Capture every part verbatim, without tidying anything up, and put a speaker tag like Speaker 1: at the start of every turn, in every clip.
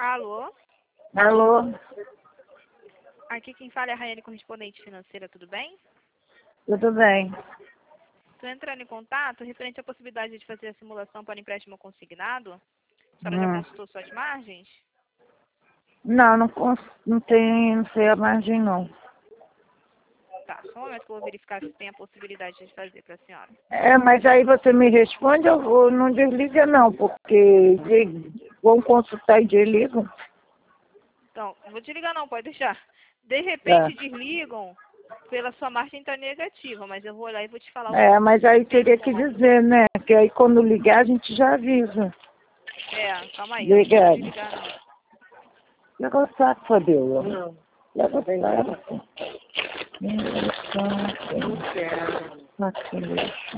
Speaker 1: Alô?
Speaker 2: Alô?
Speaker 1: Aqui quem fala é a Raiane, correspondente financeira, tudo bem?
Speaker 2: Tudo bem?
Speaker 1: Estou entrando em contato referente à possibilidade de fazer a simulação para empréstimo consignado. A senhora já
Speaker 2: Hum.
Speaker 1: consultou suas margens?
Speaker 2: Não, não, cons- não tem, não sei a margem não.
Speaker 1: Tá, só um momento que eu vou verificar se tem a possibilidade de fazer para a senhora.
Speaker 2: É, mas aí você me responde, eu vou, não desliga não, porque de- vão consultar e desligam.
Speaker 1: Então, não vou desligar não, pode deixar. De
Speaker 2: Tá.
Speaker 1: repente desligam pela sua margem estar negativa, mas eu vou olhar e vou te falar o
Speaker 2: É, mas aí
Speaker 1: tempo
Speaker 2: teria que
Speaker 1: como.
Speaker 2: dizer, né? Que aí quando ligar a gente já avisa.
Speaker 1: É, calma aí, eu não vou
Speaker 2: Obrigada.
Speaker 1: desligar não.
Speaker 2: Leva o saco, Fabiola. Leva o saco. Leva o saco. Saco lixo.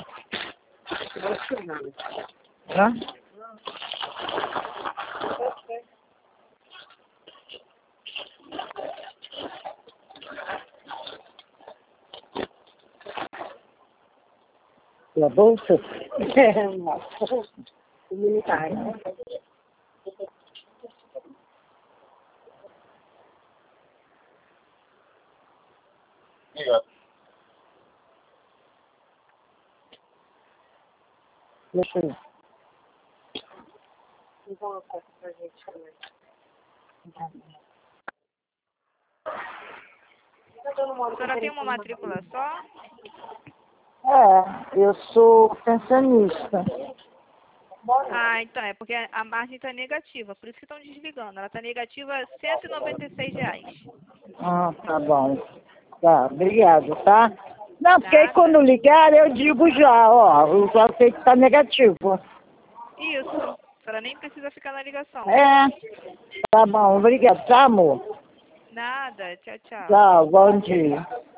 Speaker 2: Hã? La bolsa? É, nossa. Militar, né? Deixa eu ver.
Speaker 1: A senhora tem uma matrícula só?
Speaker 2: É, eu sou pensionista.
Speaker 1: Ah, então, é porque a margem está negativa, por isso que estão desligando. Ela está negativa cento e noventa e seis reais.
Speaker 2: Ah, tá bom. Tá, obrigado, tá? Não, porque aí quando
Speaker 1: Nada.
Speaker 2: ligar eu digo já, ó, eu já sei que tá negativo.
Speaker 1: Isso. A senhora nem precisa ficar na ligação.
Speaker 2: É, tá bom, obrigado, tá, amor?
Speaker 1: Nada. Tchau, tchau.
Speaker 2: Tchau, bom dia.